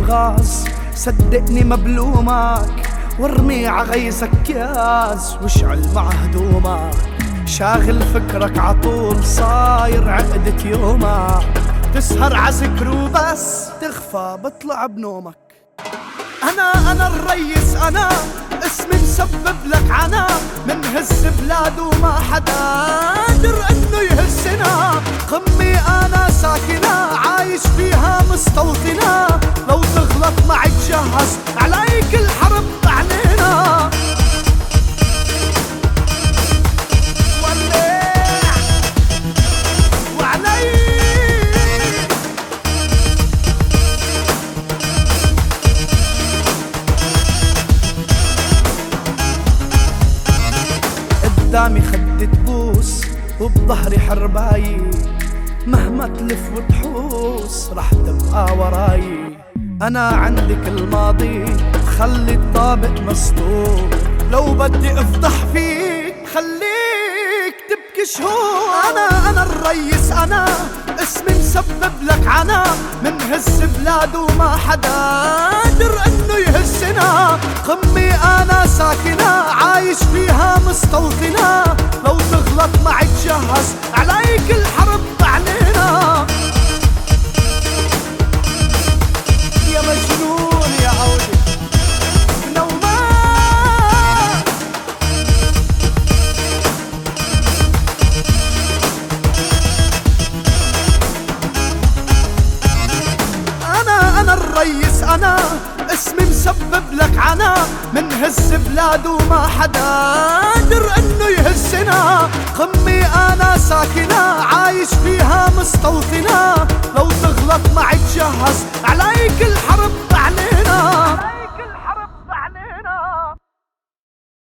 الغاز، صدقني مبلومك وارمي عغيزك كاز واشعل مع هدومك. شاغل فكرك عطول صاير عقدة يومك، تسهر عذكر وبس تخفى بطلع بنومك. أنا الريس، أنا اسمي مسبب لك عنا، منهز بلاد وما حدا قادر انه يهزنا. قمي انا ساكنة عايش فيها مستوطنة، لو تغلط معي تجهز عليك الحرب علينا. ولع وعلي قدامي خد تبوس وبظهري حرباي، مهما تلف وتحوس رح تبقى وراي. أنا عندك الماضي خلي الطابق مسطور، لو بدي افضح فيك خليك تبكي شهور. أنا الريس، أنا اسمي مسبب لك عنا، منهز بلاد وما حدا قادر انه يهزنا. قمي انا ساكنة عايش فيها مستوطنة، لو تغلط معي تجهز عليك الحرب علينا. يا مجنون يا عودي بنومات، أنا الريس، أنا اسمي مسبب لك عنا، منهز بلاد وما حدا قادر انه يهزنا. قمي انا ساكنة عايش فيها مستوطنة، لو تغلط معي تجهز